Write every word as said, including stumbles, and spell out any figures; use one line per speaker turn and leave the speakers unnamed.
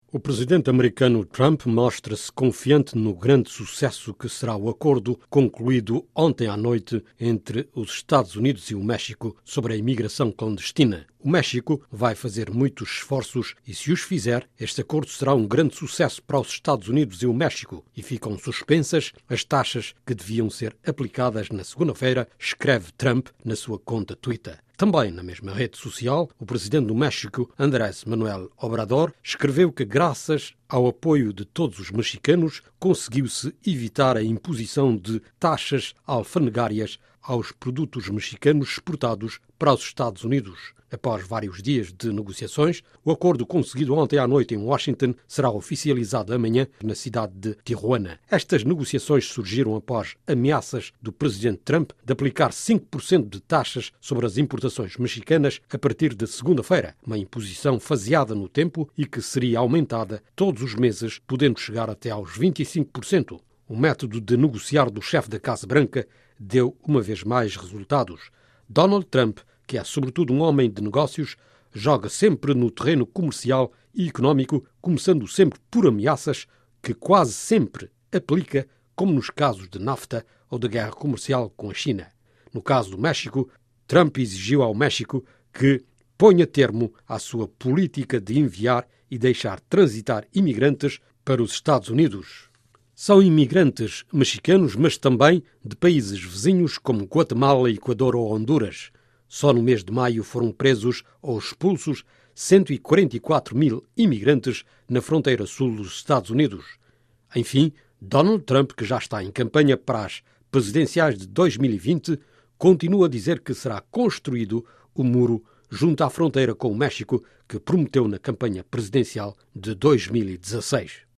O presidente americano Trump mostra-se confiante no grande sucesso que será o acordo concluído ontem à noite entre os Estados Unidos e o México sobre a imigração clandestina. O México vai fazer muitos esforços e, se os fizer, este acordo será um grande sucesso para os Estados Unidos e o México e ficam suspensas as taxas que deviam ser aplicadas na segunda-feira, escreve Trump na sua conta Twitter. Também na mesma rede social, o presidente do México, Andrés Manuel Obrador, escreveu que, graças ao apoio de todos os mexicanos, conseguiu-se evitar a imposição de taxas alfandegárias aos produtos mexicanos exportados para os Estados Unidos. Após vários dias de negociações, o acordo conseguido ontem à noite em Washington será oficializado amanhã na cidade de Tijuana. Estas negociações surgiram após ameaças do presidente Trump de aplicar cinco por cento de taxas sobre as importações mexicanas a partir de segunda-feira, uma imposição faseada no tempo e que seria aumentada todos os meses, podendo chegar até aos vinte e cinco por cento. O método de negociar do chefe da Casa Branca deu uma vez mais resultados. Donald Trump, que é sobretudo um homem de negócios, joga sempre no terreno comercial e económico, começando sempre por ameaças que quase sempre aplica, como nos casos de NAFTA ou da guerra comercial com a China. No caso do México, Trump exigiu ao México que ponha termo à sua política de enviar e deixar transitar imigrantes para os Estados Unidos. São imigrantes mexicanos, mas também de países vizinhos como Guatemala, Equador ou Honduras. Só no mês de maio foram presos ou expulsos cento e quarenta e quatro mil imigrantes na fronteira sul dos Estados Unidos. Enfim, Donald Trump, que já está em campanha para as presidenciais de dois mil e vinte, continua a dizer que será construído o muro junto à fronteira com o México que prometeu na campanha presidencial de dois mil e dezasseis.